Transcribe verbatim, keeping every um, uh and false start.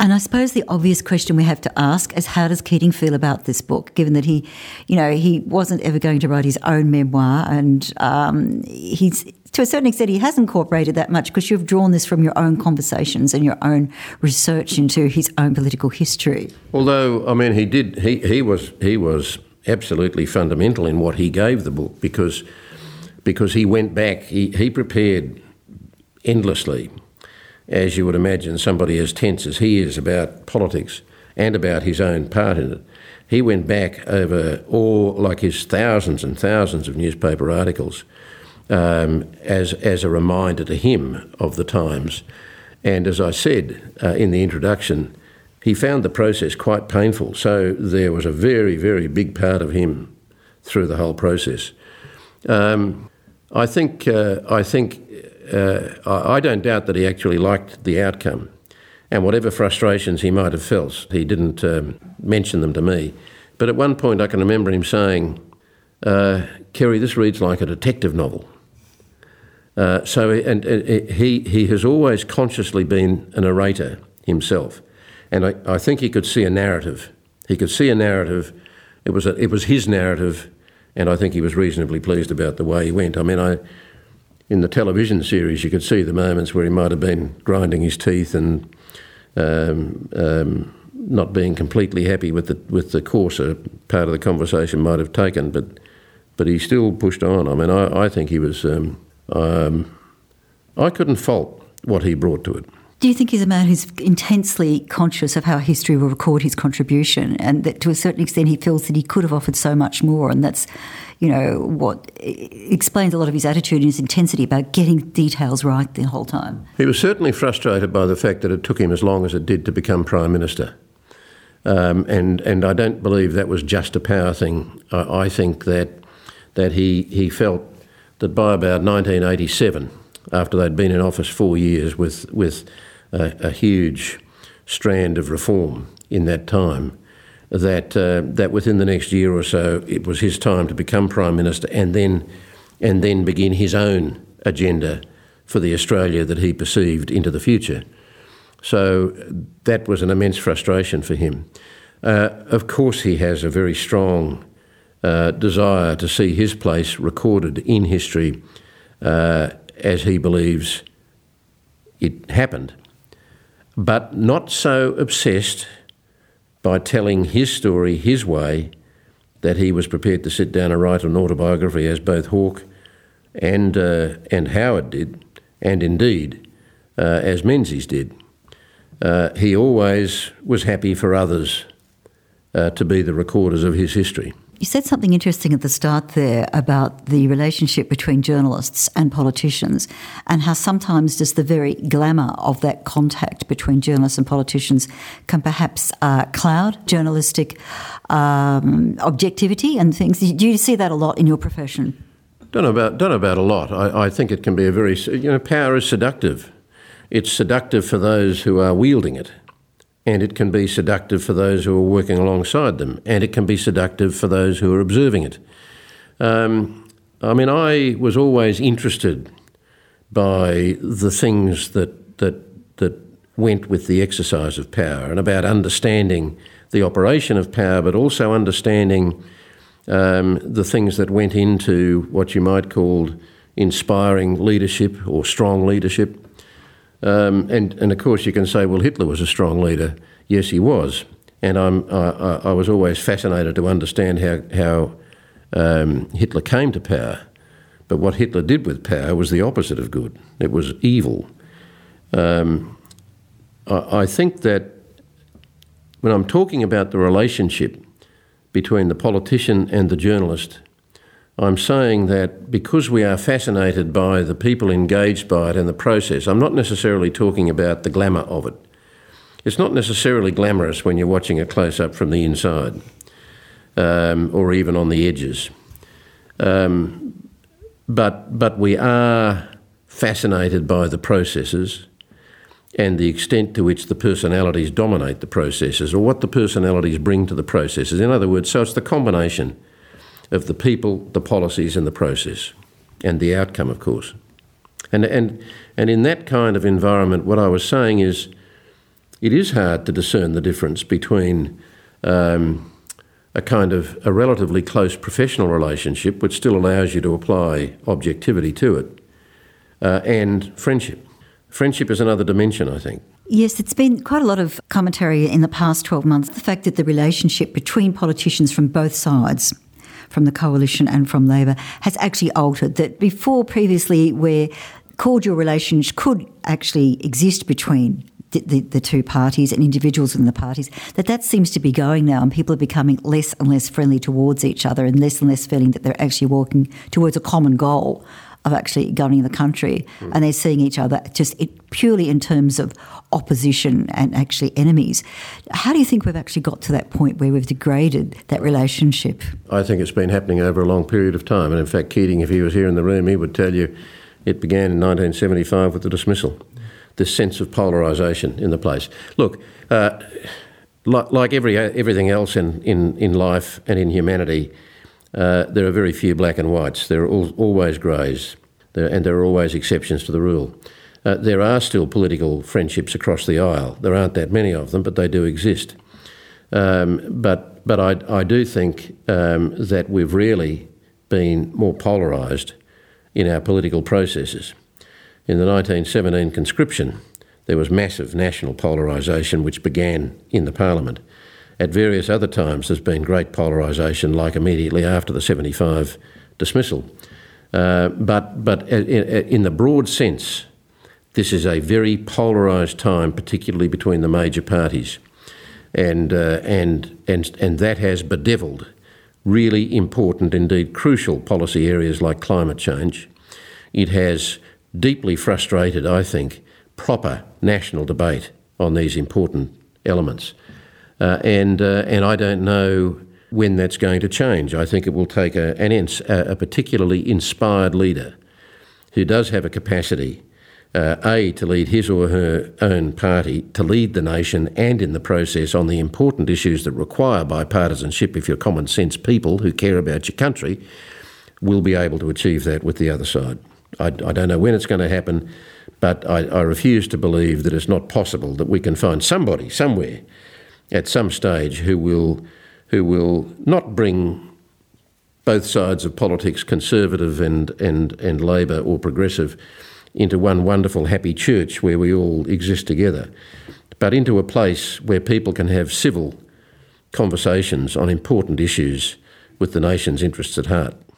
And I suppose the obvious question we have to ask is, how does Keating feel about this book, given that he, you know, he wasn't ever going to write his own memoir, and um, he's, to a certain extent, he has incorporated that much because you've drawn this from your own conversations and your own research into his own political history. Although, I mean, he did, he, he was he was absolutely fundamental in what he gave the book, because because he went back, he, he prepared endlessly, as you would imagine, somebody as tense as he is about politics and about his own part in it. He went back over all, like his thousands and thousands of newspaper articles, um, as as a reminder to him of the times. And as I said uh, in the introduction, he found the process quite painful. So there was a very, very big part of him through the whole process. Um, I think uh, I think. Uh, I don't doubt that he actually liked the outcome, and whatever frustrations he might have felt, he didn't um, mention them to me. But at one point I can remember him saying, uh, Kerry, this reads like a detective novel. Uh, so and, and he, he has always consciously been a narrator himself, and I, I think he could see a narrative. He could see a narrative. It was, a, it was his narrative, and I think he was reasonably pleased about the way he went. I mean, I... In the television series, you could see the moments where he might have been grinding his teeth and um, um, not being completely happy with the with the course a part of the conversation might have taken, but but he still pushed on. I mean, I, I think he was. Um, um, I couldn't fault what he brought to it. Do you think he's a man who's intensely conscious of how history will record his contribution, and that to a certain extent he feels that he could have offered so much more, and that's, you know, what explains a lot of his attitude and his intensity about getting details right the whole time? He was certainly frustrated by the fact that it took him as long as it did to become Prime Minister. Um, and and I don't believe that was just a power thing. I, I think that that he, he felt that by about nineteen eighty-seven, after they'd been in office four years with, with a, a huge strand of reform in that time, that uh, that within the next year or so it was his time to become Prime Minister and then and then begin his own agenda for the Australia that he perceived into the future. So that was an immense frustration for him. Uh, of course he has a very strong uh, desire to see his place recorded in history uh, as he believes it happened, but not so obsessed by telling his story his way that he was prepared to sit down and write an autobiography, as both Hawke and uh, and Howard did, and indeed uh, as Menzies did. Uh, he always was happy for others uh, to be the recorders of his history. You said something interesting at the start there about the relationship between journalists and politicians, and how sometimes just the very glamour of that contact between journalists and politicians can perhaps uh, cloud journalistic um, objectivity and things. Do you see that a lot in your profession? Don't know about, don't know about a lot. I, I think it can be a very, you know, power is seductive. It's seductive for those who are wielding it. And it can be seductive for those who are working alongside them, and it can be seductive for those who are observing it. Um, I mean, I was always interested by the things that that that went with the exercise of power, and about understanding the operation of power, but also understanding um, the things that went into what you might call inspiring leadership or strong leadership. Um, and, and of course you can say, well, Hitler was a strong leader. Yes, he was. And I'm, I, I was always fascinated to understand how, how um, Hitler came to power. But what Hitler did with power was the opposite of good. It was evil. Um, I, I think that when I'm talking about the relationship between the politician and the journalist, I'm saying that because we are fascinated by the people engaged by it and the process, I'm not necessarily talking about the glamour of it. It's not necessarily glamorous when you're watching a close-up from the inside um, or even on the edges. Um, but, but we are fascinated by the processes and the extent to which the personalities dominate the processes, or what the personalities bring to the processes. In other words, so it's the combination of the people, the policies and the process, and the outcome, of course. And and and in that kind of environment, what I was saying is it is hard to discern the difference between um, a kind of a relatively close professional relationship, which still allows you to apply objectivity to it, uh, and friendship. Friendship is another dimension, I think. Yes, it's been quite a lot of commentary in the past twelve months, the fact that the relationship between politicians from both sides, from the Coalition and from Labor, has actually altered. That before, previously, where cordial relations could actually exist between the, the, the two parties and individuals in the parties, that that seems to be going now, and people are becoming less and less friendly towards each other and less and less feeling that they're actually walking towards a common goal of actually governing the country, mm. and they're seeing each other just it, purely in terms of opposition and actually enemies. How do you think we've actually got to that point where we've degraded that relationship? I think it's been happening over a long period of time, and in fact Keating, if he was here in the room, he would tell you it began in nineteen seventy-five with the dismissal, this sense of polarisation in the place. Look, uh, like, like every everything else in, in, in life and in humanity, Uh, there are very few black and whites. There are al- always greys, there, and there are always exceptions to the rule. Uh, there are still political friendships across the aisle. There aren't that many of them, but they do exist. Um, but but I, I do think um, that we've really been more polarised in our political processes. In the nineteen seventeen conscription, there was massive national polarisation which began in the Parliament. At various other times there's been great polarisation, like immediately after the seventy-five dismissal. Uh, but but in, in the broad sense, this is a very polarised time, particularly between the major parties. And, uh, and, and, and that has bedevilled really important, indeed crucial policy areas like climate change. It has deeply frustrated, I think, proper national debate on these important elements. Uh, and uh, and I don't know when that's going to change. I think it will take a, an ins, a, a particularly inspired leader who does have a capacity, uh, A, to lead his or her own party, to lead the nation and in the process on the important issues that require bipartisanship, if you're common sense people who care about your country, will be able to achieve that with the other side. I, I don't know when it's going to happen, but I, I refuse to believe that it's not possible that we can find somebody somewhere at some stage who will who will not bring both sides of politics, Conservative and, and, and Labor or Progressive, into one wonderful happy church where we all exist together, but into a place where people can have civil conversations on important issues with the nation's interests at heart.